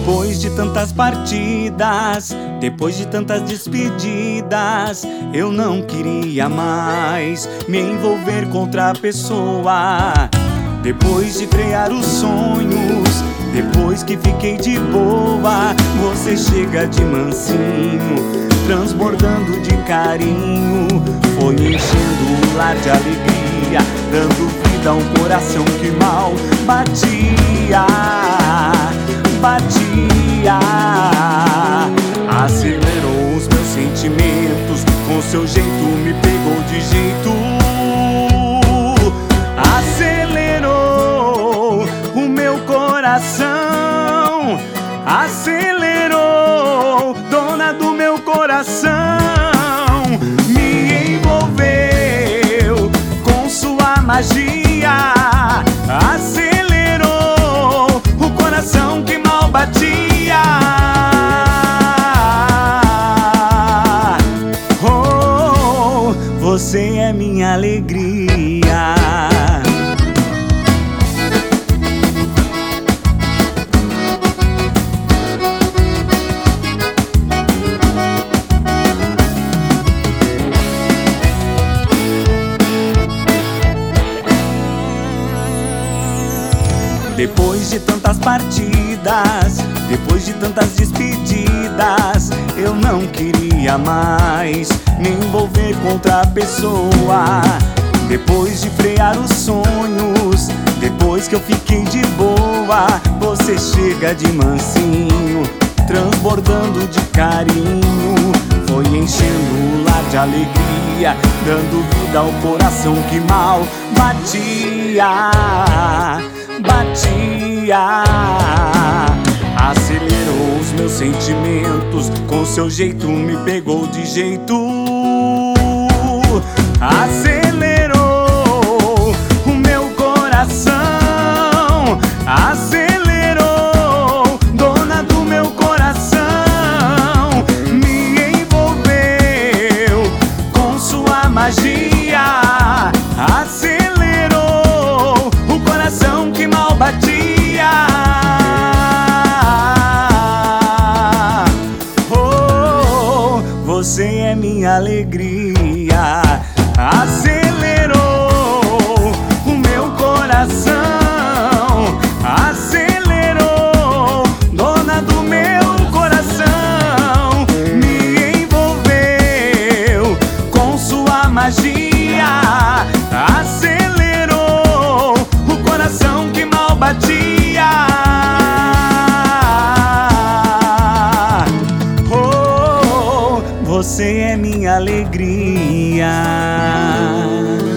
Depois de tantas partidas, depois de tantas despedidas, eu não queria mais me envolver com outra pessoa. Depois de frear os sonhos, depois que fiquei de boa, você chega de mansinho, transbordando de carinho, foi enchendo o lar de alegria, dando vida a um coração que mal batia, batia. Acelerou os meus sentimentos, com seu jeito me pegou de jeito. Acelerou o meu coração, acelerou, dona do meu coração. Me envolveu com sua magia, acelerou o coração que mal batia. Oh, você é minha alegria. Depois de tantas partidas, depois de tantas despedidas, eu não queria mais me envolver com outra pessoa. Depois de frear os sonhos, depois que eu fiquei de boa, você chega de mansinho, transbordando de carinho, foi enchendo o lar de alegria, dando vida ao coração que mal batia, batia. Acelerou os meus sentimentos, com seu jeito me pegou de jeito. Acelerou o meu coração, acelerou, dona do meu coração. Me envolveu com sua magia, acelerou o coração que mal batia. Oh, você é minha alegria. Acelerou o meu coração, acelerou, dona do meu coração. Me envolveu com sua magia, acelerou o coração que mal batia. Oh, você é minha alegria.